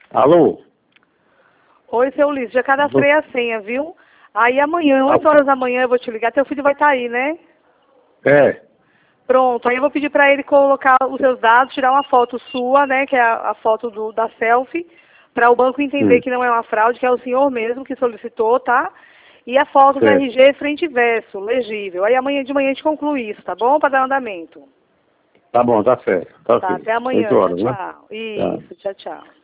Alô? Oi, seu Ulisses, já cadastrei a senha, viu? Aí amanhã, 8 horas da manhã, eu vou te ligar. Teu filho vai estar aí, né? É. Pronto, aí eu vou pedir para ele colocar os seus dados, tirar uma foto sua, né, que é a foto da selfie, para o banco entender que não é uma fraude, que é o senhor mesmo que solicitou, tá? E a foto do Certo. RG frente e verso, legível. Aí amanhã de manhã a gente conclui isso, tá bom? Para dar andamento. Tá bom, tá certo. Tá, Tá, certo. até amanhã. 8 horas, Tchau, né? tchau. Tá. Isso, tchau, tchau.